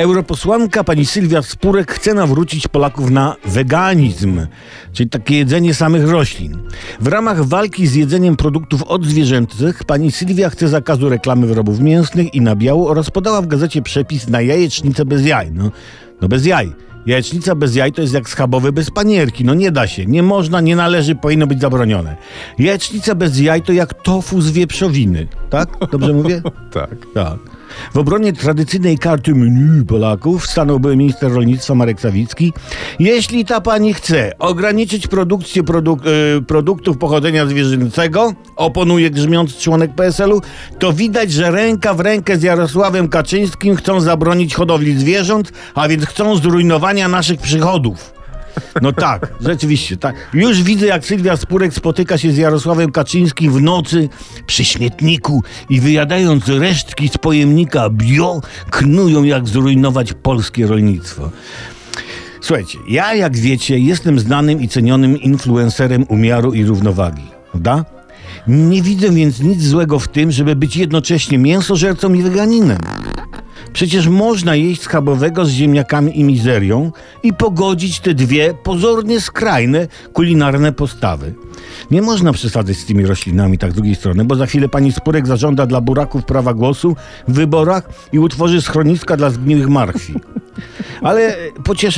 Europosłanka pani Sylwia Spurek chce nawrócić Polaków na weganizm, czyli takie jedzenie samych roślin. W ramach walki z jedzeniem produktów odzwierzęcych pani Sylwia chce zakazu reklamy wyrobów mięsnych i nabiału oraz podała w gazecie przepis na jajecznicę bez jaj. No bez jaj. Jajecznica bez jaj to jest jak schabowy bez panierki. No nie da się, nie można, nie należy, powinno być zabronione. Jajecznica bez jaj to jak tofu z wieprzowiny. Tak? Dobrze mówię? Tak. Tak. W obronie tradycyjnej karty menu Polaków stanął były minister rolnictwa Marek Sawicki. Jeśli ta pani chce ograniczyć produkcję produktów pochodzenia zwierzęcego, oponuje grzmiąc członek PSL-u, to widać, że ręka w rękę z Jarosławem Kaczyńskim chcą zabronić hodowli zwierząt, a więc chcą zrujnowania naszych przychodów. No tak, rzeczywiście, tak. Już widzę, jak Sylwia Spurek spotyka się z Jarosławem Kaczyńskim w nocy przy śmietniku i wyjadając resztki z pojemnika bio, knują, jak zrujnować polskie rolnictwo. Słuchajcie, ja, jak wiecie, jestem znanym i cenionym influencerem umiaru i równowagi, prawda? Nie widzę więc nic złego w tym, żeby być jednocześnie mięsożercą i weganinem. Przecież można jeść schabowego z ziemniakami i mizerią i pogodzić te dwie pozornie skrajne kulinarne postawy. Nie można przesadzać z tymi roślinami tak z drugiej strony, bo za chwilę pani Spurek zażąda dla buraków prawa głosu w wyborach i utworzy schroniska dla zgniłych marchwi. Ale pocieszę